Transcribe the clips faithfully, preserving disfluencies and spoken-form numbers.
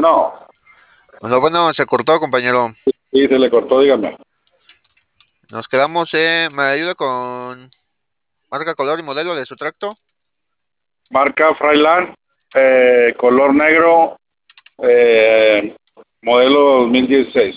Bueno, Bueno, bueno, se cortó, compañero. sí, se le cortó, dígame. Nos quedamos, eh, me ayuda con marca, color y modelo de su tracto. Marca Freiland, eh, color negro, eh, modelo dos mil dieciséis.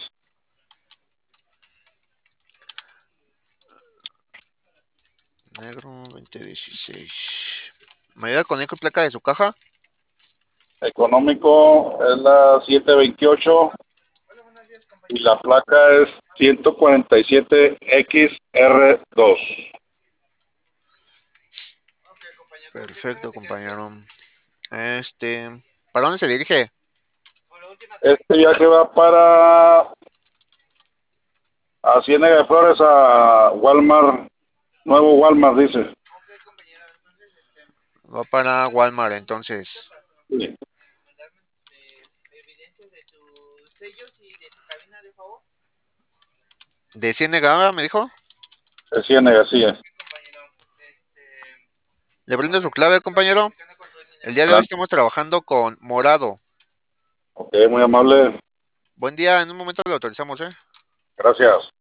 Negro veinte dieciséis. Me ayuda con eco y placa de su caja. Económico es la setecientos veintiocho y la placa es ciento cuarenta y siete X R dos. Perfecto, compañero. Este, ¿para dónde se dirige? Este viaje va para a Ciénega de Flores, a Walmart, nuevo Walmart, dice. Va para Walmart, entonces. Sí, ¿De Ciénega, me dijo? es Ciénega, sí. Es. ¿Le brindo su clave, compañero? El día de hoy Adelante. estamos trabajando con morado. Ok, muy amable. Buen día, en un momento lo autorizamos, ¿eh? Gracias.